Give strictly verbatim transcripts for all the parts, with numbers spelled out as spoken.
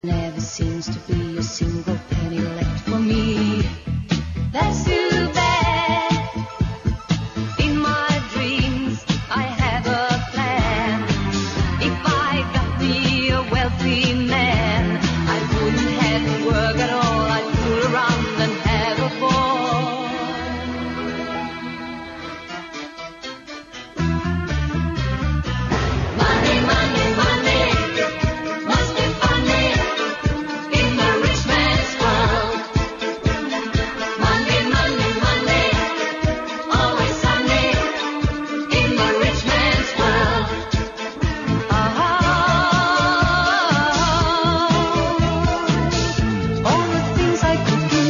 Never seems to be a single penny left for me. That's too bad. In my dreams, I have a plan. If I got me a wealthy man, I wouldn't have to work at all. I'd fool around and have a ball. Money, money, money, must be funny in the rich man's world. Money, money, money, always sunny in the rich man's world. Ah, all the things I could do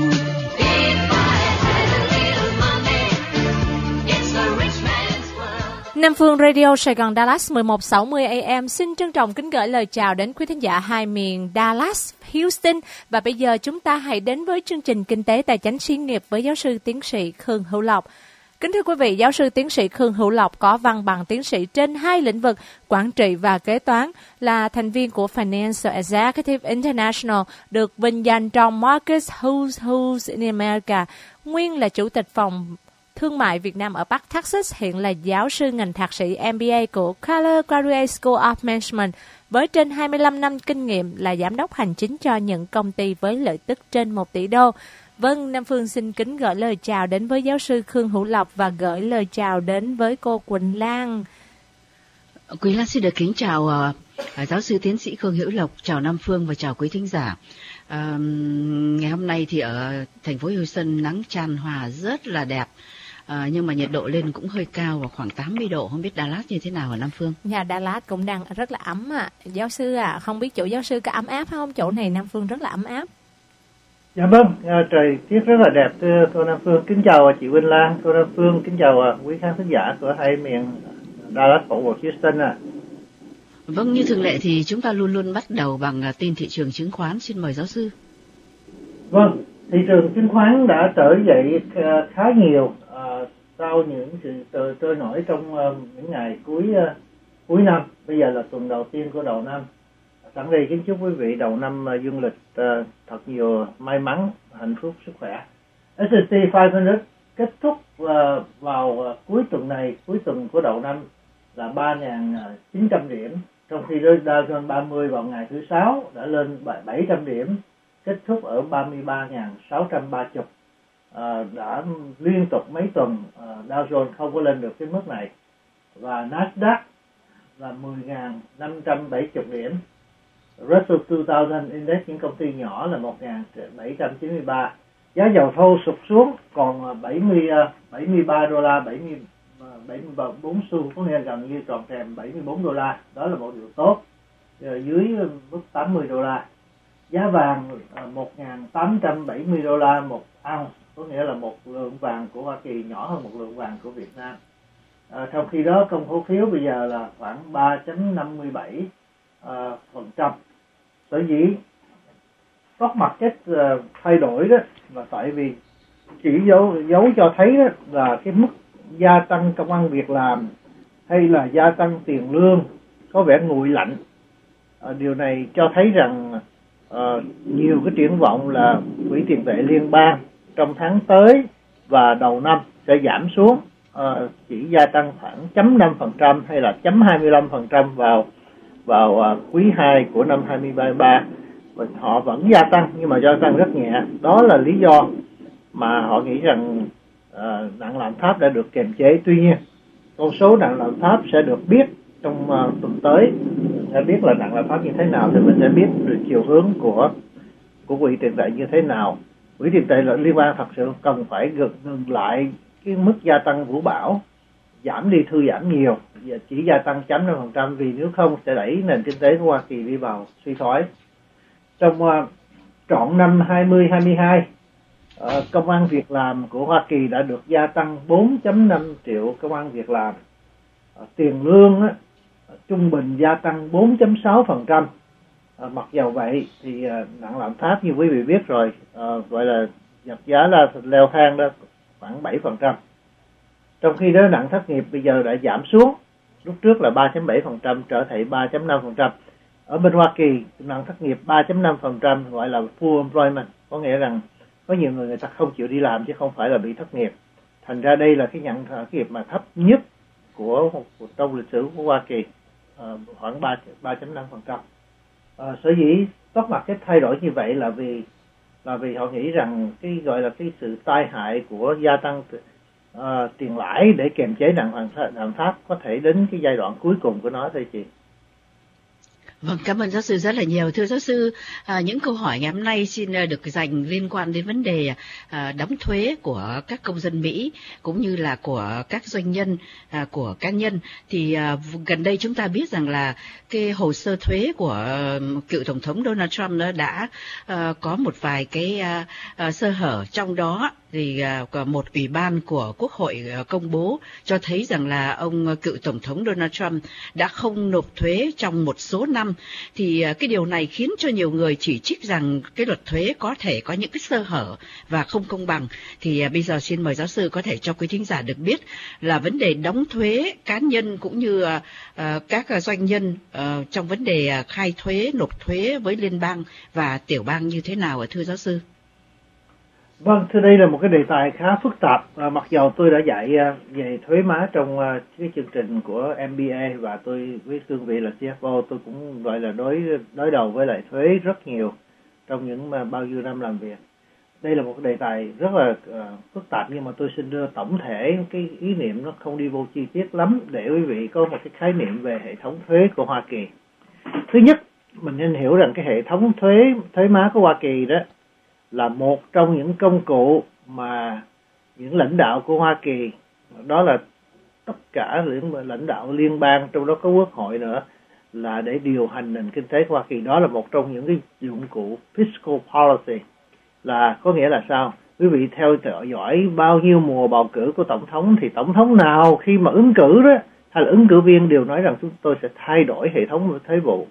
if I had a little money. It's the rich man's world. Nam Phương Radio Sài Gòn Dallas mười một sáu mươi A M xin trân trọng kính gửi lời chào đến quý thính giả hai miền Dallas, Houston. Và bây giờ chúng ta hãy đến với chương trình Kinh tế Tài chính Xí nghiệp với giáo sư tiến sĩ Khương Hữu Lộc. Kính thưa quý vị, giáo sư tiến sĩ Khương Hữu Lộc có văn bằng tiến sĩ trên hai lĩnh vực quản trị và kế toán, là thành viên của Financial Executive International, được vinh danh trong Marcus Who's Who's in America, nguyên là chủ tịch phòng thương mại Việt Nam ở Bắc Texas, hiện là giáo sư ngành thạc sĩ M B A của Keller Graduate School of Management, với trên hai mươi lăm năm kinh nghiệm là giám đốc hành chính cho những công ty với lợi tức trên một tỷ đô. Vâng, Nam Phương xin kính gửi lời chào đến với giáo sư Khương Hữu Lộc và gửi lời chào đến với cô Quỳnh Lan. Quỳnh Lan xin được kính chào uh, giáo sư tiến sĩ Khương Hữu Lộc, chào Nam Phương và chào quý thính giả. Uh, ngày hôm nay thì ở thành phố Houston nắng tràn hòa rất là đẹp. À, nhưng mà nhiệt độ lên cũng hơi cao, vào khoảng tám mươi độ. Không biết Dallas như thế nào ở Nam Phương? Nhà Dallas cũng đang rất là ấm ạ. À. Giáo sư à, không biết chỗ giáo sư có ấm áp không? Chỗ này Nam Phương rất là ấm áp. Dạ vâng, à, trời tiết rất là đẹp thưa cô Nam Phương. Kính chào chị Quỳnh Lan, cô Nam Phương, kính chào quý khán thính giả của hai miền Dallas, Fort Worth, Houston ạ. À. Vâng, như thường lệ thì chúng ta luôn luôn bắt đầu bằng tin thị trường chứng khoán. Xin mời giáo sư. Vâng, thị trường chứng khoán đã trở dậy khá nhiều uh, sau những sự trôi nổi trong uh, những ngày cuối uh, cuối năm. Bây giờ là tuần đầu tiên của đầu năm. Sẵn đây kính chúc quý vị đầu năm uh, dương lịch uh, thật nhiều may mắn, hạnh phúc, sức khỏe. ét and pê năm trăm kết thúc uh, vào uh, cuối tuần này, cuối tuần của đầu năm là ba nghìn chín trăm điểm, trong khi Dow Jones ba mươi vào ngày thứ sáu đã lên bảy trăm điểm, kết thúc ở ba mươi ba nghìn sáu trăm ba mươi. À, đã liên tục mấy tuần à, Dow Jones không có lên được cái mức này, và Nasdaq là mười nghìn năm trăm bảy mươi điểm, Russell hai nghìn Index những công ty nhỏ là một nghìn bảy trăm chín mươi ba. Giá dầu thô sụt xuống còn bảy mươi, bảy mươi ba đô la, bảy mươi, bảy mươi bốn xu, có nghĩa là gần như tròn trèm bảy mươi bốn đô la. Đó là một điều tốt, dưới mức tám mươi đô la. Giá vàng một nghìn tám trăm bảy mươi đô la một ounce, có nghĩa là một lượng vàng của Hoa Kỳ nhỏ hơn một lượng vàng của Việt Nam. À, trong khi đó công cổ phiếu bây giờ là khoảng ba phẩy năm mươi bảy phần trăm. Sở dĩ stock market uh, thay đổi đó là tại vì chỉ dấu, dấu cho thấy đó là cái mức gia tăng công ăn việc làm hay là gia tăng tiền lương có vẻ nguội lạnh. À, điều này cho thấy rằng uh, nhiều cái triển vọng là quỹ tiền tệ liên bang trong tháng tới và đầu năm sẽ giảm xuống, uh, chỉ gia tăng khoảng chấm năm phần trăm hay là chấm hai mươi lăm phần trăm vào vào uh, quý hai của năm hai nghìn không trăm hai mươi ba. Và họ vẫn gia tăng nhưng mà gia tăng rất nhẹ. Đó là lý do mà họ nghĩ rằng uh, nặng lạm phát đã được kiềm chế. Tuy nhiên con số nặng lạm phát sẽ được biết trong uh, tuần tới, sẽ biết là nặng lạm phát như thế nào thì mình sẽ biết được chiều hướng của của quỹ tiền tệ như thế nào. Quỹ tiền tệ liên bang thật sự cần phải ngừng lại cái mức gia tăng vũ bão, giảm đi, thư giảm nhiều, chỉ gia tăng chấm năm phần trăm, vì nếu không sẽ đẩy nền kinh tế của Hoa Kỳ đi vào suy thoái. Trong uh, trọn năm hai nghìn không trăm hai mươi hai, uh, công ăn việc làm của Hoa Kỳ đã được gia tăng bốn phẩy năm triệu công ăn việc làm. Uh, tiền lương uh, trung bình gia tăng bốn phẩy sáu phần trăm. À, mặc dầu vậy thì à, nặng lạm phát như quý vị biết rồi, à, gọi là vật giá là leo thang đó khoảng bảy phần trăm. Trong khi đó nặng thất nghiệp bây giờ đã giảm xuống, lúc trước là ba phẩy bảy phần trăm trở thành ba phẩy năm phần trăm. ở bên Hoa Kỳ nạn thất nghiệp ba phẩy năm phần trăm gọi là full employment, có nghĩa rằng có nhiều người người ta không chịu đi làm chứ không phải là bị thất nghiệp. Thành ra đây là cái nhận thất nghiệp mà thấp nhất của, của trong lịch sử của Hoa Kỳ, uh, khoảng ba phẩy năm phần trăm. Uh, sở dĩ stock market thay đổi như vậy là vì là vì họ nghĩ rằng cái gọi là cái sự tai hại của gia tăng uh, tiền lãi để kiềm chế nạn lạm phát có thể đến cái giai đoạn cuối cùng của nó thôi chị. Vâng, cảm ơn giáo sư rất là nhiều. Thưa giáo sư, à, những câu hỏi ngày hôm nay xin được dành liên quan đến vấn đề à, đóng thuế của các công dân Mỹ cũng như là của các doanh nhân, à, của cá nhân. Thì à, gần đây chúng ta biết rằng là cái hồ sơ thuế của uh, cựu Tổng thống Donald Trump nó đã uh, có một vài cái uh, uh, sơ hở, trong đó thì uh, một ủy ban của Quốc hội uh, công bố cho thấy rằng là ông uh, cựu Tổng thống Donald Trump đã không nộp thuế trong một số năm. Thì uh, cái điều này khiến cho nhiều người chỉ trích rằng cái luật thuế có thể có những cái sơ hở và không công bằng. Thì uh, bây giờ xin mời giáo sư có thể cho quý thính giả được biết là vấn đề đóng thuế cá nhân cũng như uh, uh, các uh, doanh nhân uh, trong vấn đề uh, khai thuế, nộp thuế với liên bang và tiểu bang như thế nào, thưa giáo sư? Vâng, thưa, đây là một cái đề tài khá phức tạp. À, mặc dầu tôi đã dạy uh, về thuế má trong uh, cái chương trình của M B A và tôi với cương vị là C F O, tôi cũng gọi là đối đối đầu với lại thuế rất nhiều trong những uh, bao nhiêu năm làm việc. Đây là một cái đề tài rất là uh, phức tạp, nhưng mà tôi xin đưa tổng thể cái ý niệm, nó không đi vô chi tiết lắm để quý vị có một cái khái niệm về hệ thống thuế của Hoa Kỳ. Thứ nhất, mình nên hiểu rằng cái hệ thống thuế thuế má của Hoa Kỳ đó là một trong những công cụ mà những lãnh đạo của Hoa Kỳ, đó là tất cả những lãnh đạo liên bang, trong đó có quốc hội nữa, là để điều hành nền kinh tế của Hoa Kỳ. Đó là một trong những cái dụng cụ fiscal policy. Là có nghĩa là sao? Quý vị theo dõi bao nhiêu mùa bầu cử của tổng thống, thì tổng thống nào khi mà ứng cử đó, hay là ứng cử viên đều nói rằng chúng tôi sẽ thay đổi hệ thống thuế vụ.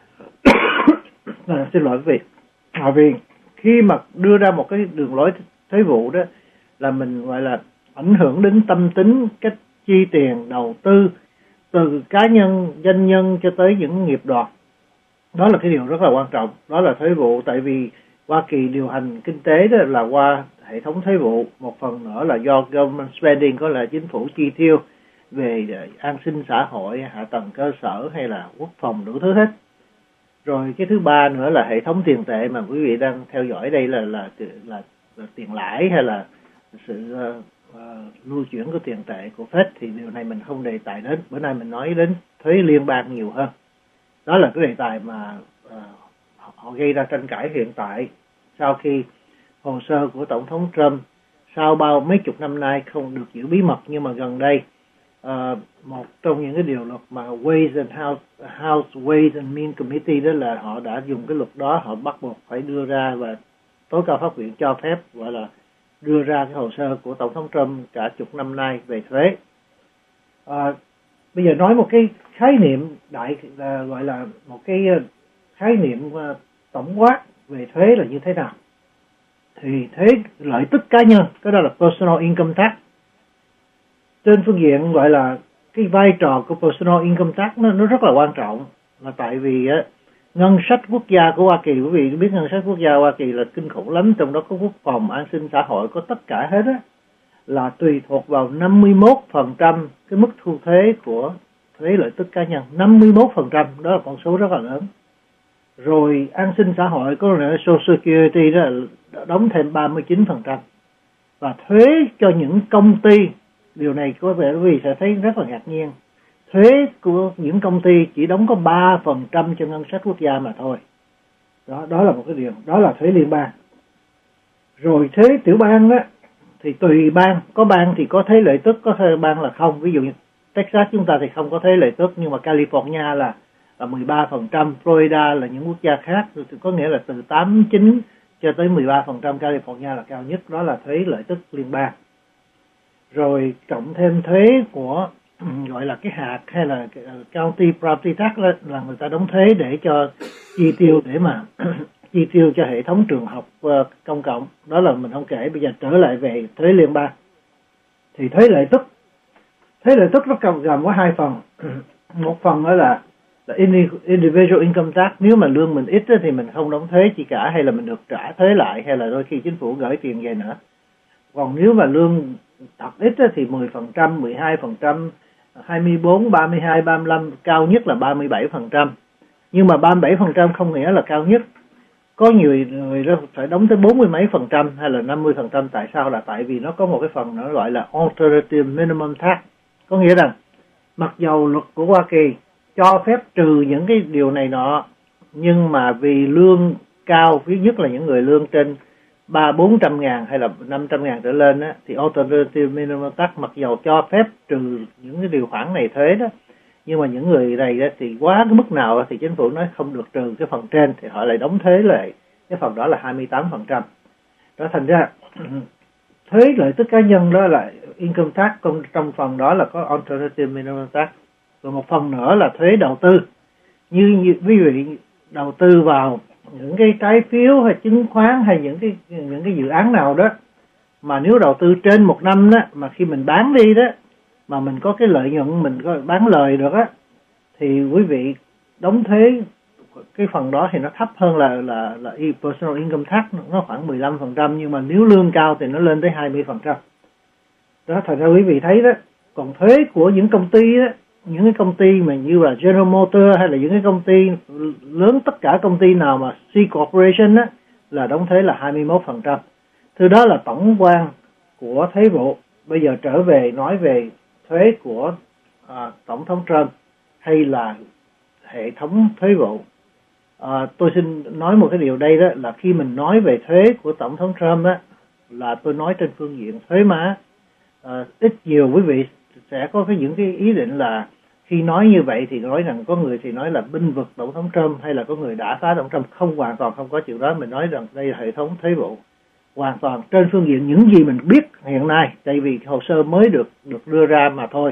à, xin lỗi quý vị. À, vì khi mà đưa ra một cái đường lối thuế vụ đó là mình gọi là ảnh hưởng đến tâm tính, cách chi tiền, đầu tư từ cá nhân, doanh nhân cho tới những nghiệp đoàn. Đó là cái điều rất là quan trọng, đó là thuế vụ. Tại vì Hoa Kỳ điều hành kinh tế đó là qua hệ thống thuế vụ, một phần nữa là do government spending, có là chính phủ chi tiêu về an sinh xã hội, hạ tầng cơ sở hay là quốc phòng, đủ thứ hết. Rồi cái thứ ba nữa là hệ thống tiền tệ mà quý vị đang theo dõi đây là là là, là, là tiền lãi hay là sự uh, uh, lưu chuyển của tiền tệ của Fed, thì điều này mình không đề tài đến. Bữa nay mình nói đến thuế liên bang nhiều hơn. Đó là cái đề tài mà uh, họ gây ra tranh cãi hiện tại sau khi hồ sơ của Tổng thống Trump sau bao mấy chục năm nay không được giữ bí mật, nhưng mà gần đây uh, một trong những cái điều luật mà Ways and House, House Ways and Means Committee đó là họ đã dùng cái luật đó, họ bắt buộc phải đưa ra, và tối cao pháp viện cho phép gọi là đưa ra cái hồ sơ của Tổng thống Trump cả chục năm nay về thuế. Uh, bây giờ nói một cái khái niệm đại uh, gọi là một cái khái niệm uh, tổng quát về thuế là như thế nào. Thì thuế lợi tức cá nhân, cái đó là personal income tax. Trên phương diện gọi là cái vai trò của personal income tax nó, nó rất là quan trọng, là tại vì á, ngân sách quốc gia của Hoa Kỳ, quý vị biết ngân sách quốc gia Hoa Kỳ là kinh khủng lắm, trong đó có quốc phòng, an sinh xã hội, có tất cả hết á, là tùy thuộc vào năm mươi mốt phần trăm cái mức thu thuế của thuế lợi tức cá nhân. năm mươi mốt phần trăm đó là con số rất là lớn. Rồi an sinh xã hội có là Social Security đó đóng thêm ba mươi chín phần trăm. Và thuế cho những công ty, điều này có vẻ quý vị sẽ thấy rất là ngạc nhiên, thuế của những công ty chỉ đóng có ba phần trăm cho ngân sách quốc gia mà thôi. Đó, đó là một cái điều, đó là thuế liên bang. Rồi thuế tiểu bang đó, thì tùy bang, có bang thì có thuế lợi tức, có thuế bang là không. Ví dụ như Texas chúng ta thì không có thuế lợi tức, nhưng mà California là, là mười ba phần trăm, Florida là những quốc gia khác, có nghĩa là từ tám, chín cho tới mười ba phần trăm, California là cao nhất, đó là thuế lợi tức liên bang. Rồi cộng thêm thuế của gọi là cái hạt hay là county property tax là, là người ta đóng thuế để cho chi tiêu, để mà chi tiêu cho hệ thống trường học uh, công cộng. Đó là mình không kể. Bây giờ trở lại về thuế liên bang, thì thuế lợi tức thuế lợi tức nó gồm có hai phần. Một phần đó là là individual income tax. Nếu mà lương mình ít thì mình không đóng thuế chi cả, hay là mình được trả thuế lại, hay là đôi khi chính phủ gửi tiền về nữa. Còn nếu mà lương thật ít thì mười phần trăm, mười hai phần trăm, hai mươi bốn, ba mươi hai, ba mươi lăm, cao nhất là ba mươi bảy phần trăm. Nhưng mà ba mươi bảy phần trăm không nghĩa là cao nhất. Có nhiều người phải đóng tới bốn mươi mấy phần trăm hay là năm mươi phần trăm. Tại sao? Là tại vì nó có một cái phần nó gọi là alternative minimum tax. Có nghĩa rằng mặc dầu luật của Hoa Kỳ cho phép trừ những cái điều này nọ, nhưng mà vì lương cao, ví nhất là những người lương trên ba bốn trăm ngàn hay là năm trăm ngàn trở lên á, thì alternative minimum tax mặc dầu cho phép trừ những cái điều khoản này thuế đó, nhưng mà những người này đó thì quá cái mức nào thì chính phủ nói không được trừ cái phần trên, thì họ lại đóng thuế lại cái phần đó là hai mươi tám phần trăm. Đó thành ra thuế lợi tức cá nhân đó là income tax, trong phần đó là có alternative minimum tax. Rồi một phần nữa là thuế đầu tư. Như, như quý vị đầu tư vào những cái trái phiếu hay chứng khoán hay những cái những cái dự án nào đó, mà nếu đầu tư trên một năm đó, mà khi mình bán đi đó, mà mình có cái lợi nhuận, mình có bán lời được á, thì quý vị đóng thuế cái phần đó thì nó thấp hơn là là là personal income tax, nó khoảng mười lăm phần trăm, nhưng mà nếu lương cao thì nó lên tới hai mươi phần trăm. Đó, thật ra quý vị thấy đó. Còn thuế của những công ty đó, những cái công ty mà như là General Motors hay là những cái công ty lớn, tất cả công ty nào mà C Corporation á, là đóng thuế là hai mươi mốt phần trăm. Thứ đó là tổng quan của thuế vụ. Bây giờ trở về nói về thuế của à, Tổng thống Trump hay là hệ thống thuế vụ. À, tôi xin nói một cái điều đây đó, là khi mình nói về thuế của Tổng thống Trump á, là tôi nói trên phương diện thuế má. À, ít nhiều quý vị sẽ có cái những cái ý định là khi nói như vậy thì nói rằng có người thì nói là binh vực Tổng thống Trump hay là có người đã phá Tổng thống Trump. Không, hoàn toàn không có chuyện đó. Mình nói rằng đây là hệ thống thuế vụ, hoàn toàn trên phương diện những gì mình biết hiện nay, tại vì hồ sơ mới được được đưa ra mà thôi.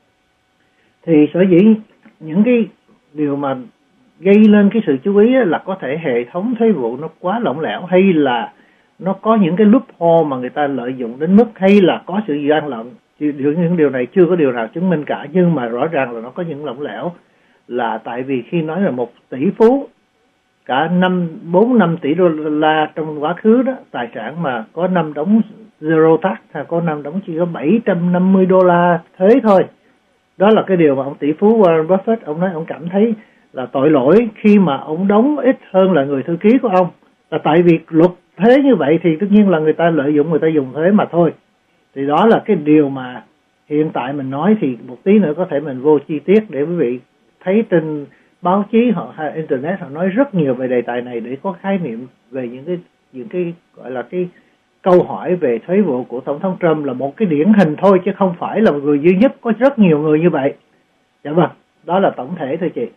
Thì sở dĩ những cái điều mà gây lên cái sự chú ý là có thể hệ thống thuế vụ nó quá lỏng lẻo, hay là nó có những cái loophole mà người ta lợi dụng đến mức, hay là có sự gian lận. Những điều này chưa có điều nào chứng minh cả, nhưng mà rõ ràng là nó có những lỏng lẻo. Là tại vì khi nói là một tỷ phú cả năm bốn năm tỷ đô la trong quá khứ đó, tài sản mà có năm đóng zero tax, hay có năm đóng chỉ có bảy trăm năm mươi đô la thuế thôi. Đó là cái điều mà ông tỷ phú Warren Buffett ông nói ông cảm thấy là tội lỗi khi mà ông đóng ít hơn là người thư ký của ông. Là tại vì luật thuế như vậy thì tất nhiên là người ta lợi dụng, người ta dùng thuế mà thôi. Thì đó là cái điều mà hiện tại mình nói, thì một tí nữa có thể mình vô chi tiết để quý vị thấy trên báo chí họ hay internet họ nói rất nhiều về đề tài này để có khái niệm về những cái những cái gọi là cái câu hỏi về thuế vụ của Tổng thống Trump là một cái điển hình thôi, chứ không phải là một người duy nhất, có rất nhiều người như vậy. Dạ vâng, đó là tổng thể thôi chị.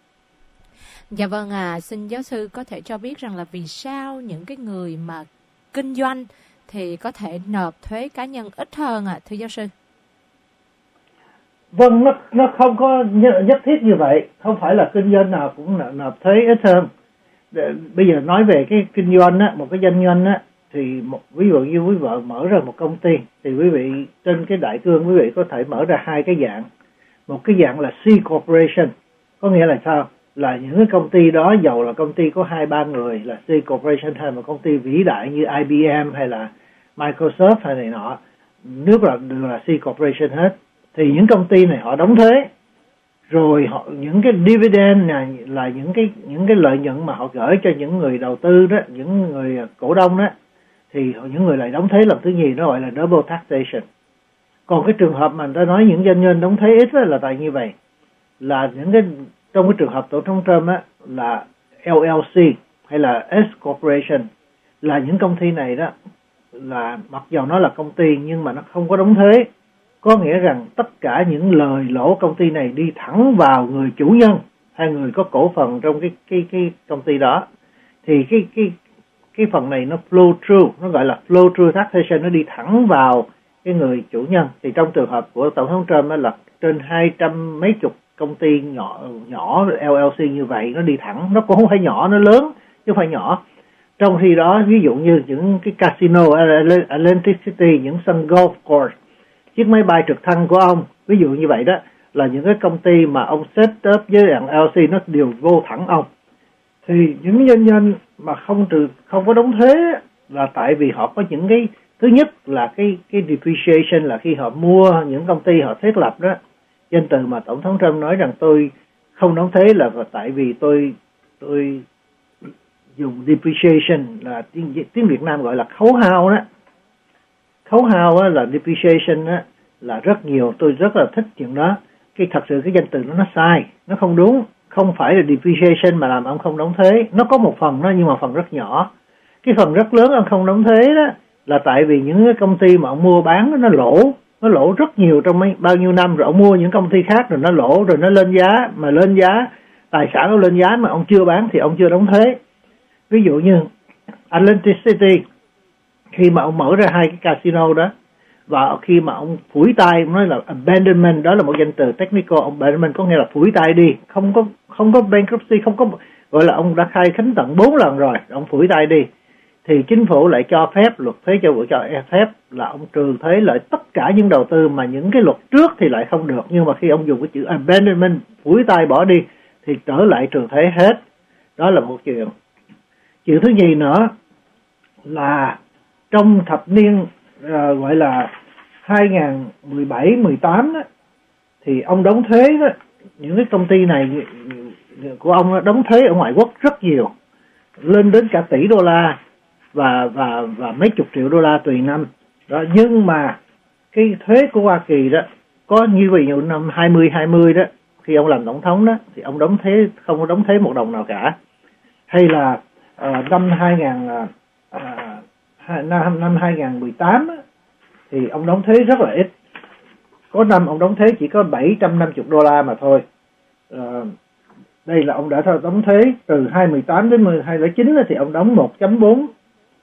Dạ vâng, à, xin giáo sư có thể cho biết rằng là vì sao những cái người mà kinh doanh thì có thể nộp thuế cá nhân ít hơn ạ, à, thưa giáo sư? Vâng, nó nó không có nhất thiết như vậy, không phải là kinh doanh nào cũng nộp thuế ít hơn. Để, bây giờ nói về cái kinh doanh á, một cái doanh nhân á, thì một, ví dụ như quý vợ mở ra một công ty, thì quý vị trên cái đại cương quý vị có thể mở ra hai cái dạng. Một cái dạng là C Corporation, có nghĩa là sao? Là những cái công ty đó, dầu là công ty có hai ba người là C Corporation, hay một công ty vĩ đại như I B M hay là Microsoft hay này nọ, nếu là đều là C Corporation hết, thì những công ty này họ đóng thuế. Rồi họ những cái dividend này là những cái những cái lợi nhuận mà họ gửi cho những người đầu tư đó, những người cổ đông đó, thì những người lại đóng thuế lần thứ nhì, nó gọi là double taxation. Còn cái trường hợp mà người ta nói những doanh nhân đóng thuế ít là tại như vậy, là những cái trong cái trường hợp Tổng thống Trump á, là L L C hay là S Corporation, là những công ty này đó là mặc dù nó là công ty nhưng mà nó không có đóng thuế. Có nghĩa rằng tất cả những lời lỗ công ty này đi thẳng vào người chủ nhân hay người có cổ phần trong cái cái cái công ty đó, thì cái cái cái phần này nó flow through, nó gọi là flow through taxation, nó đi thẳng vào cái người chủ nhân. Thì trong trường hợp của Tổng thống Trump là trên hai trăm mấy chục công ty nhỏ nhỏ L L C như vậy, nó đi thẳng, nó cũng không phải nhỏ, nó lớn chứ không phải nhỏ. Trong khi đó ví dụ như những cái casino Atlantic City, những sân golf course, chiếc máy bay trực thăng của ông, ví dụ như vậy đó, là những cái công ty mà ông set up với dạng L L C nó đều vô thẳng ông. Thì những doanh nhân mà không trừ không có đóng thuế là tại vì họ có những cái, thứ nhất là cái cái depreciation, là khi họ mua những công ty họ thiết lập đó. Danh từ mà Tổng thống Trump nói rằng tôi không đóng thuế là tại vì tôi tôi dùng depreciation, là tiếng, tiếng Việt Nam gọi là khấu hao đó. Khấu hao á, là depreciation á, là rất nhiều, tôi rất là thích chuyện đó. Cái thật sự cái danh từ đó nó sai, nó không đúng. Không phải là depreciation mà làm ông không đóng thuế. Nó có một phần đó nhưng mà phần rất nhỏ. Cái phần rất lớn ông không đóng thuế đó là tại vì những cái công ty mà ông mua bán đó, nó lỗ. Nó lỗ rất nhiều trong mấy, bao nhiêu năm rồi. Ông mua những công ty khác rồi nó lỗ, rồi nó lên giá. Mà lên giá, tài sản nó lên giá mà ông chưa bán thì ông chưa đóng thuế. Ví dụ như Atlantic City, khi mà ông mở ra hai cái casino đó, và khi mà ông phủi tay, ông nói là abandonment, đó là một danh từ technical, abandonment có nghĩa là phủi tay đi, không có không có bankruptcy, không có, gọi là ông đã khai khánh tận bốn lần rồi, ông phủi tay đi, thì chính phủ lại cho phép, luật thuế cho vụ cho phép là ông trừ thuế lại tất cả những đầu tư mà những cái luật trước thì lại không được, nhưng mà khi ông dùng cái chữ abandonment, phủi tay bỏ đi, thì trở lại trừ thuế hết. Đó là một chuyện. Chuyện thứ nhì nữa là trong thập niên uh, gọi là hai không một bảy mười tám đó, thì ông đóng thuế đó, những cái công ty này của ông đóng thuế ở ngoại quốc rất nhiều, lên đến cả tỷ đô la và và và mấy chục triệu đô la tùy năm đó. Nhưng mà cái thuế của Hoa Kỳ đó có như vậy, nhiều năm hai mươi hai mươi đó, khi ông làm tổng thống đó thì ông đóng thuế, không có đóng thuế một đồng nào cả. Hay là uh, năm hai không uh, năm năm hai không một tám đó, thì ông đóng thuế rất là ít. Có năm ông đóng thuế chỉ có bảy trăm năm mươi đô la mà thôi. Uh, đây là ông đã đóng thuế từ hai không một tám đến hai không không chín thì ông đóng một chấm bốn, uh,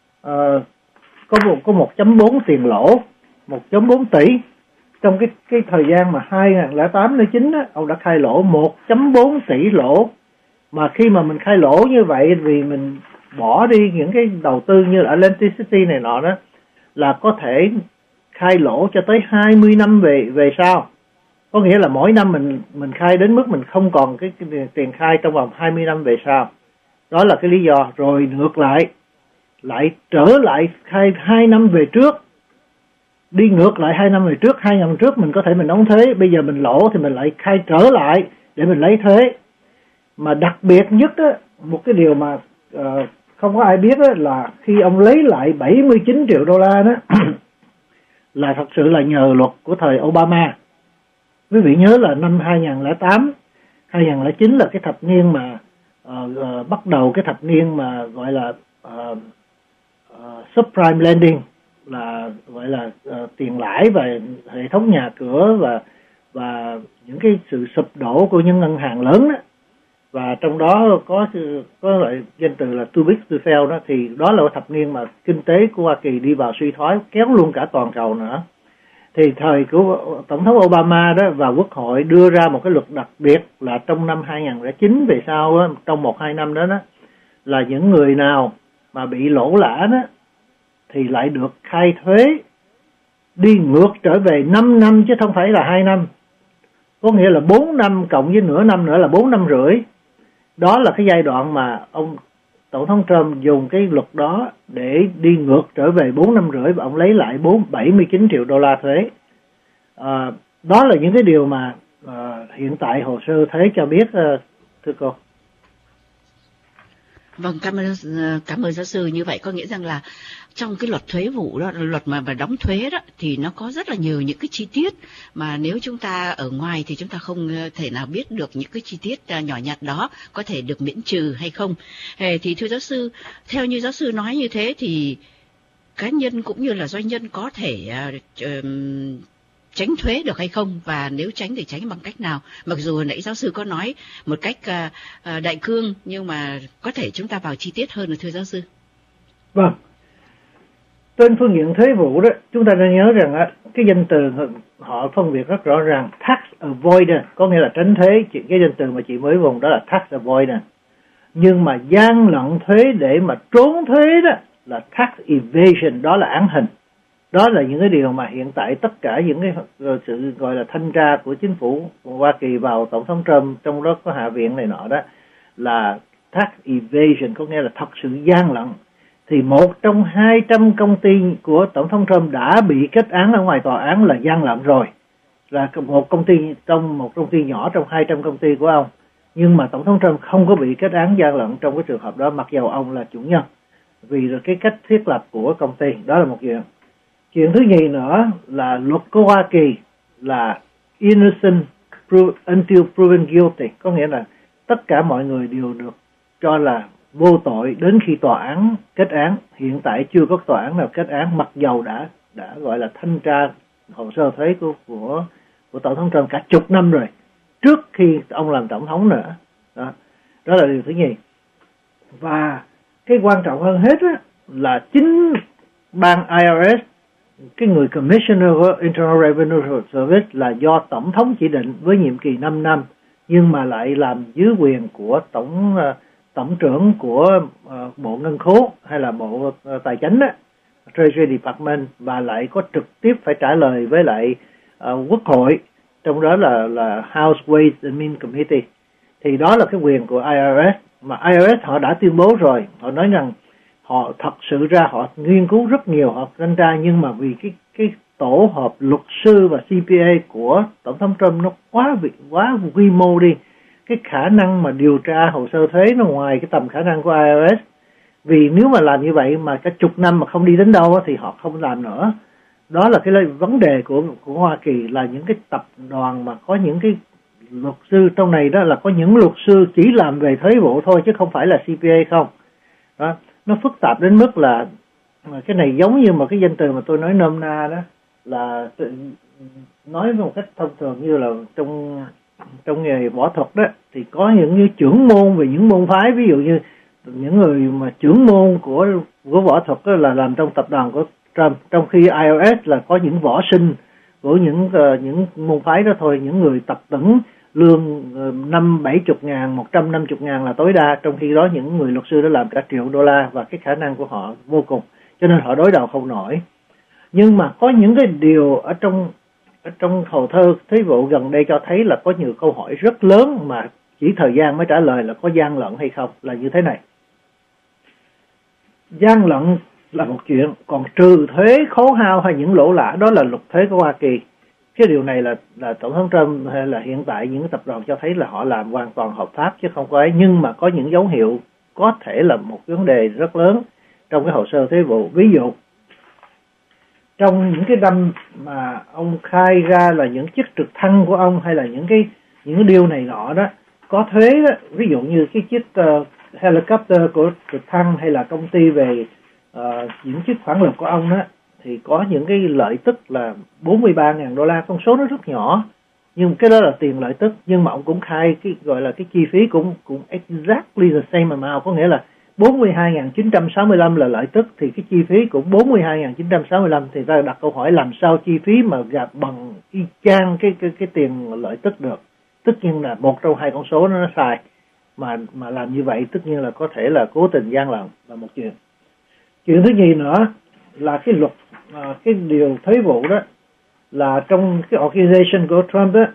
có một có một chấm bốn tiền lỗ, một chấm bốn tỷ. Trong cái cái thời gian mà hai không không tám đến chín á, ông đã khai lỗ một chấm bốn tỷ lỗ. Mà khi mà mình khai lỗ như vậy vì mình bỏ đi những cái đầu tư như là Atlantic City này nọ đó, là có thể khai lỗ cho tới hai mươi năm về về sau. Có nghĩa là mỗi năm mình mình khai đến mức mình không còn cái, cái tiền khai trong vòng hai mươi năm về sau. Đó là cái lý do. Rồi ngược lại, lại trở lại khai hai năm về trước. Đi ngược lại hai năm về trước, hai năm trước mình có thể mình đóng thuế, bây giờ mình lỗ thì mình lại khai trở lại để mình lấy thuế. Mà đặc biệt nhất á, một cái điều mà uh, không có ai biết á, là khi ông lấy lại bảy mươi chín triệu đô la đó là thật sự là nhờ luật của thời Obama. Quý vị nhớ là năm hai không không tám, hai không không chín là cái thập niên mà uh, uh, bắt đầu cái thập niên mà gọi là uh, uh, subprime lending, là gọi là uh, tiền lãi và hệ thống nhà cửa và và những cái sự sụp đổ của những ngân hàng lớn đó. Và trong đó có có loại danh từ là too big to fail đó, thì đó là thập niên mà kinh tế của Hoa Kỳ đi vào suy thoái, kéo luôn cả toàn cầu nữa. Thì thời của Tổng thống Obama đó và Quốc hội đưa ra một cái luật đặc biệt là trong năm hai không không chín về sau đó, trong một hai năm đó đó, là những người nào mà bị lỗ lã đó thì lại được khai thuế đi ngược trở về năm năm chứ không phải là hai năm. Có nghĩa là bốn năm cộng với nửa năm nữa là bốn năm rưỡi. Đó là cái giai đoạn mà ông Tổng thống Trump dùng cái luật đó để đi ngược trở về bốn năm rưỡi và ông lấy lại bảy mươi chín triệu đô la thuế. À, đó là những cái điều mà à, hiện tại hồ sơ thuế cho biết, à, thưa cô. Vâng, cảm ơn cảm ơn giáo sư. Như vậy có nghĩa rằng là trong cái luật thuế vụ đó, luật mà mà đóng thuế đó, thì nó có rất là nhiều những cái chi tiết mà nếu chúng ta ở ngoài thì chúng ta không thể nào biết được những cái chi tiết nhỏ nhặt đó có thể được miễn trừ hay không. Thì thưa giáo sư, theo như giáo sư nói như thế thì cá nhân cũng như là doanh nhân có thể uh, tránh thuế được hay không, và nếu tránh thì tránh bằng cách nào? Mặc dù nãy giáo sư có nói một cách uh, uh, đại cương, nhưng mà có thể chúng ta vào chi tiết hơn, thưa giáo sư. Vâng. Trên phương diện thuế vụ đó, chúng ta nên nhớ rằng á, cái danh từ họ phân biệt rất rõ ràng, tax avoidance, có nghĩa là tránh thuế. Cái danh từ mà chị mới vùng đó là tax avoidance. Nhưng mà gian lận thuế để mà trốn thuế đó là tax evasion, đó là án hình. Đó là những cái điều mà hiện tại tất cả những cái sự gọi là thanh tra của chính phủ Hoa Kỳ vào Tổng thống Trump, trong đó có Hạ viện này nọ đó, là tax evasion, có nghĩa là thật sự gian lận. Thì một trong hai trăm công ty của Tổng thống Trump đã bị kết án ở ngoài tòa án là gian lận rồi. Là một công ty, trong một công ty nhỏ trong hai trăm công ty của ông. Nhưng mà Tổng thống Trump không có bị kết án gian lận trong cái trường hợp đó, mặc dầu ông là chủ nhân. Vì cái cách thiết lập của công ty, đó là một chuyện. Chuyện thứ nhì nữa là luật của Hoa Kỳ là innocent until proven guilty, có nghĩa là tất cả mọi người đều được cho là vô tội đến khi tòa án kết án. Hiện tại chưa có tòa án nào kết án, mặc dầu đã đã gọi là thanh tra hồ sơ thuế của của của Tổng thống Trump cả chục năm rồi, trước khi ông làm tổng thống nữa. Đó, đó là điều thứ nhì. Và cái quan trọng hơn hết á, là chính bang I R S, cái người Commissioner của Internal Revenue Service là do Tổng thống chỉ định với nhiệm kỳ năm năm, nhưng mà lại làm dưới quyền của Tổng uh, Tổng trưởng của uh, Bộ Ngân khố hay là Bộ uh, Tài chính á, Treasury Department, và lại có trực tiếp phải trả lời với lại uh, Quốc hội, trong đó là là House Ways and Means Committee. Thì đó là cái quyền của I R S, mà I R S họ đã tuyên bố rồi, họ nói rằng họ thật sự ra họ nghiên cứu rất nhiều, họ thanh tra, nhưng mà vì cái cái tổ hợp luật sư và C P A của Tổng thống Trump nó quá quá quy mô đi, cái khả năng mà điều tra hồ sơ thuế nó ngoài cái tầm khả năng của I R S. Vì nếu mà làm như vậy mà cả chục năm mà không đi đến đâu thì họ không làm nữa. Đó là cái vấn đề của của Hoa Kỳ, là những cái tập đoàn mà có những cái luật sư trong này, đó là có những luật sư chỉ làm về thuế vụ thôi chứ không phải là C P A không. Đó, nó phức tạp đến mức là cái này giống như một cái danh từ mà tôi nói nôm na đó, là nói một cách thông thường như là trong trong nghề võ thuật đó, thì có những như trưởng môn về những môn phái, ví dụ như những người mà trưởng môn của của võ thuật đó là làm trong tập đoàn của Trump, trong khi I R S là có những võ sinh của những uh, những môn phái đó thôi. Những người tập tễnh lương năm bảy chục ngàn, một trăm năm mươi ngàn là tối đa, trong khi đó những người luật sư đó làm cả triệu đô la, và cái khả năng của họ vô cùng, cho nên họ đối đầu không nổi. Nhưng mà có những cái điều ở trong ở trong hồ thơ thuế vụ gần đây cho thấy là có nhiều câu hỏi rất lớn mà chỉ thời gian mới trả lời là có gian lận hay không, là như thế này. Gian lận là một chuyện, còn trừ thuế khấu hao hay những lỗ lã đó là luật thuế của Hoa Kỳ. Cái điều này là là Tổng thống Trump hay là hiện tại những tập đoàn cho thấy là họ làm hoàn toàn hợp pháp chứ không có ấy. Nhưng mà có những dấu hiệu có thể là một vấn đề rất lớn trong cái hồ sơ thuế vụ. Ví dụ trong những cái năm mà ông khai ra là những chiếc trực thăng của ông hay là những cái những cái điều này nọ đó có thuế đó, ví dụ như cái chiếc uh, helicopter của trực thăng hay là công ty về uh, những chiếc khoản lực của ông đó, thì có những cái lợi tức là bốn mươi ba ngàn đô la, con số nó rất nhỏ, nhưng cái đó là tiền lợi tức. Nhưng mà ông cũng khai cái gọi là cái chi phí cũng cũng exactly the same amount, có nghĩa là bốn mươi hai nghìn chín trăm sáu mươi lăm là lợi tức, thì cái chi phí cũng bốn mươi hai nghìn chín trăm sáu mươi lăm. Thì ta đặt câu hỏi làm sao chi phí mà gặp bằng y chang cái cái cái tiền lợi tức được. Tất nhiên là một trong hai con số nó, nó sai, mà mà làm như vậy tất nhiên là có thể là cố tình gian lận là một chuyện. Chuyện thứ nhì nữa là cái luật à, cái điều thuế vụ đó, là trong cái organization của Trump đó,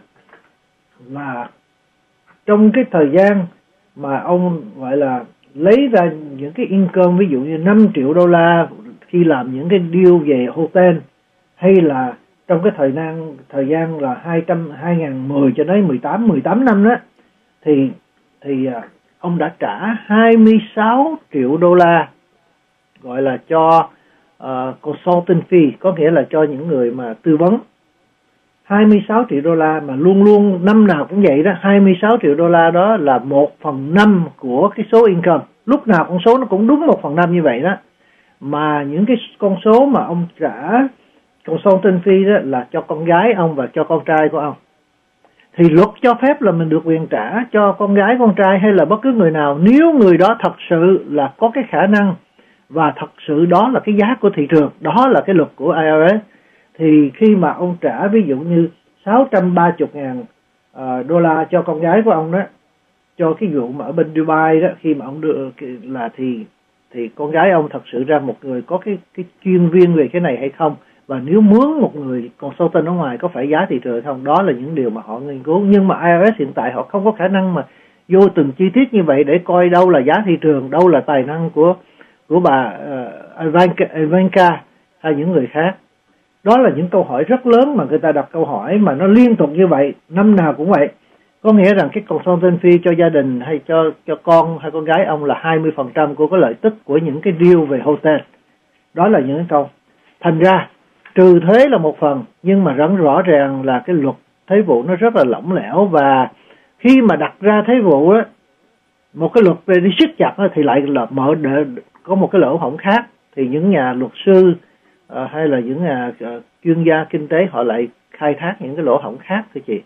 là trong cái thời gian mà ông gọi là lấy ra những cái income, ví dụ như năm triệu đô la khi làm những cái deal về hotel, hay là trong cái thời gian thời gian là hai trăm hai nghìn mười cho đến mười tám mười tám năm đó, thì thì ông đã trả hai mươi sáu triệu đô la gọi là cho uh, consultant fee, có nghĩa là cho những người mà tư vấn. hai mươi sáu triệu đô la mà luôn luôn năm nào cũng vậy đó, hai mươi sáu triệu đô la đó là một phần năm của cái số income. Lúc nào con số nó cũng đúng một phần năm như vậy đó. Mà những cái con số mà ông trả consultant fee đó là cho con gái ông và cho con trai của ông. Thì luật cho phép là mình được quyền trả cho con gái, con trai hay là bất cứ người nào, nếu người đó thật sự là có cái khả năng và thật sự đó là cái giá của thị trường, đó là cái luật của I R S. Thì khi mà ông trả ví dụ như sáu trăm ba mươi ngàn đô la cho con gái của ông đó, cho cái vụ mà ở bên Dubai đó, khi mà ông đưa là thì thì con gái ông thật sự ra một người có cái cái chuyên viên về cái này hay không, và nếu mướn một người consultant ở ngoài có phải giá thị trường không, đó là những điều mà họ nghiên cứu. Nhưng mà i rờ ét hiện tại họ không có khả năng mà vô từng chi tiết như vậy để coi đâu là giá thị trường, đâu là tài năng của của bà uh, Ivanka, Ivanka hay những người khác. Đó là những câu hỏi rất lớn mà người ta đặt câu hỏi mà nó liên tục như vậy, năm nào cũng vậy. Có nghĩa rằng cái consultant fee cho gia đình hay cho cho con hay con gái ông là hai mươi phần trăm của cái lợi tức của những cái deal về hotel. Đó là những cái câu. Thành ra trừ thuế là một phần, nhưng mà rất rõ ràng là cái luật thuế vụ nó rất là lỏng lẻo, và khi mà đặt ra thuế vụ á, một cái luật về đi siết chặt á, thì lại là mở để có một cái lỗ hổng khác, thì những nhà luật sư uh, hay là những nhà uh, chuyên gia kinh tế họ lại khai thác những cái lỗ hổng khác thưa chị.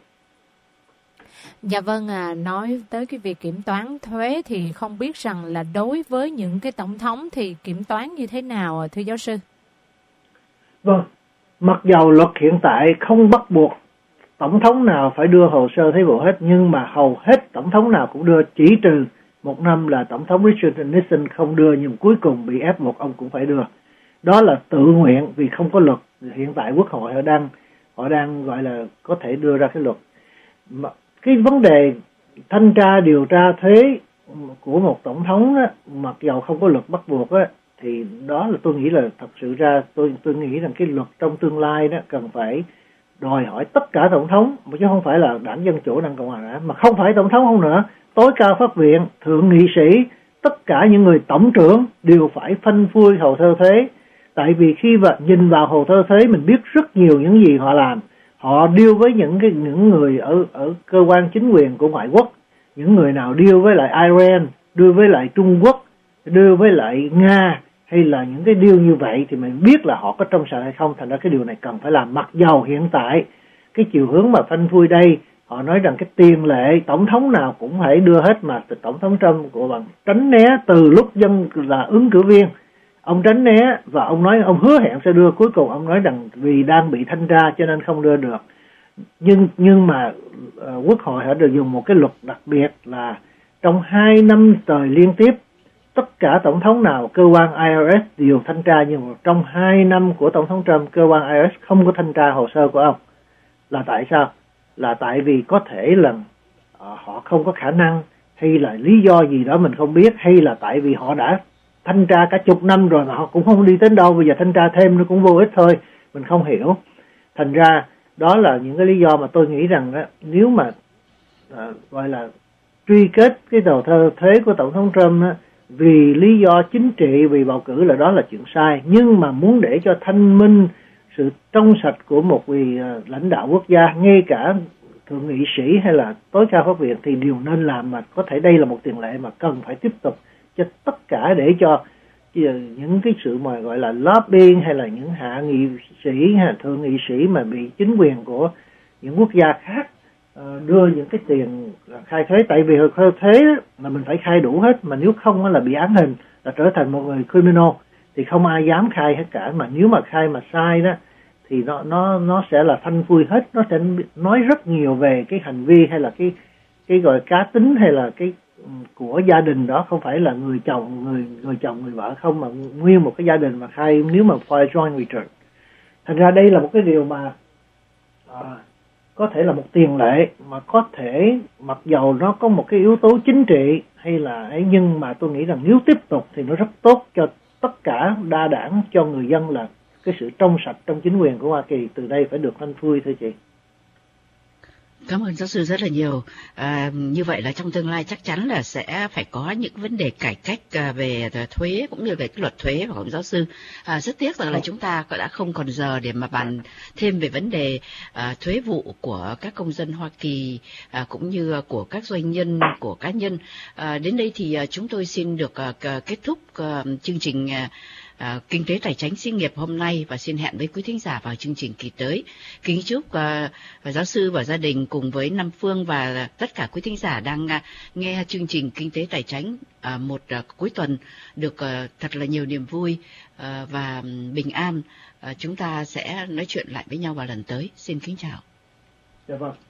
Dạ vâng, à, nói tới cái việc kiểm toán thuế thì không biết rằng là đối với những cái tổng thống thì kiểm toán như thế nào thưa giáo sư? Vâng, mặc dầu luật hiện tại không bắt buộc tổng thống nào phải đưa hồ sơ thuế vụ hết, nhưng mà hầu hết tổng thống nào cũng đưa, chỉ trừ một năm là tổng thống Richard Nixon không đưa, nhưng cuối cùng bị ép buộc ông cũng phải đưa. Đó là tự nguyện vì không có luật. Hiện tại Quốc hội họ đang họ đang gọi là có thể đưa ra cái luật. Mà cái vấn đề thanh tra điều tra thuế của một tổng thống á, mặc dầu không có luật bắt buộc á, thì đó là tôi nghĩ là thật sự ra tôi tôi nghĩ rằng cái luật trong tương lai đó cần phải đòi hỏi tất cả tổng thống, chứ không phải là đảng Dân Chủ, đảng Cộng Hòa, mà không phải tổng thống không nữa, tối cao pháp viện, thượng nghị sĩ, tất cả những người tổng trưởng đều phải phanh phui hồ sơ thuế. Tại vì khi mà nhìn vào hồ sơ thuế mình biết rất nhiều những gì họ làm. Họ deal với những cái những người ở ở cơ quan chính quyền của ngoại quốc, những người nào deal với lại Iran, deal với lại Trung Quốc, deal với lại Nga, hay là những cái deal như vậy thì mình biết là họ có trong sạch hay không. Thành ra cái điều này cần phải làm. Mặc dầu hiện tại cái chiều hướng mà phanh phui đây, họ nói rằng cái tiền lệ tổng thống nào cũng phải đưa hết, mà tổng thống Trump của bạn tránh né từ lúc dân là ứng cử viên. Ông tránh né và ông nói ông hứa hẹn sẽ đưa, cuối cùng ông nói rằng vì đang bị thanh tra cho nên không đưa được. Nhưng nhưng mà uh, Quốc hội họ được dùng một cái luật đặc biệt là trong hai năm trời liên tiếp, tất cả tổng thống nào cơ quan i rờ ét đều thanh tra, nhưng mà trong hai năm của tổng thống Trump cơ quan i rờ ét không có thanh tra hồ sơ của ông. Là tại sao? Là tại vì có thể là uh, họ không có khả năng, hay là lý do gì đó mình không biết, hay là tại vì họ đã thanh tra cả chục năm rồi mà họ cũng không đi đến đâu, bây giờ thanh tra thêm nó cũng vô ích thôi, mình không hiểu. Thành ra đó là những cái lý do mà tôi nghĩ rằng đó, nếu mà à, gọi là truy kết cái đầu thơ thuế của tổng thống Trump đó, vì lý do chính trị, vì bầu cử, là đó là chuyện sai. Nhưng mà muốn để cho thanh minh sự trong sạch của một vị uh, lãnh đạo quốc gia, ngay cả thượng nghị sĩ hay là tối cao pháp viện, thì điều nên làm. Mà có thể đây là một tiền lệ mà cần phải tiếp tục cho tất cả, để cho những cái sự mà gọi là lobbying hay là những hạ nghị sĩ hay thượng nghị sĩ mà bị chính quyền của những quốc gia khác uh, đưa những cái tiền khai thuế. Tại vì khai thuế là mình phải khai đủ hết, mà nếu không là bị án hình, là trở thành một người criminal, thì không ai dám khai hết cả. Mà nếu mà khai mà sai đó thì nó nó nó sẽ là phanh phui hết, nó sẽ nói rất nhiều về cái hành vi hay là cái cái gọi cá tính hay là cái của gia đình đó, không phải là người chồng người người chồng người vợ không, mà nguyên một cái gia đình mà khai nếu mà file joint return. Thành ra đây là một cái điều mà à, có thể là một tiền lệ, mà có thể mặc dầu nó có một cái yếu tố chính trị hay là ấy, nhưng mà tôi nghĩ rằng nếu tiếp tục thì nó rất tốt cho tất cả đa đảng, cho người dân, là cái sự trong sạch trong chính quyền của Hoa Kỳ từ đây phải được phanh phui thưa chị. Cảm ơn giáo sư rất là nhiều. À, như vậy là trong tương lai chắc chắn là sẽ phải có những vấn đề cải cách về thuế cũng như về cái luật thuế, của giáo sư. À, rất tiếc rằng là chúng ta đã không còn giờ để mà bàn thêm về vấn đề à, thuế vụ của các công dân Hoa Kỳ à, cũng như của các doanh nhân, của cá nhân. À, đến đây thì à, chúng tôi xin được à, kết thúc à, chương trình à, À, Kinh tế Tài chính Sinh nghiệp hôm nay, và xin hẹn với quý thính giả vào chương trình kỳ tới. Kính chúc uh, giáo sư và gia đình cùng với Nam Phương và tất cả quý thính giả đang uh, nghe chương trình Kinh tế Tài chính uh, một uh, cuối tuần được uh, thật là nhiều niềm vui uh, và bình an. Uh, chúng ta sẽ nói chuyện lại với nhau vào lần tới. Xin kính chào. Dạ vâng.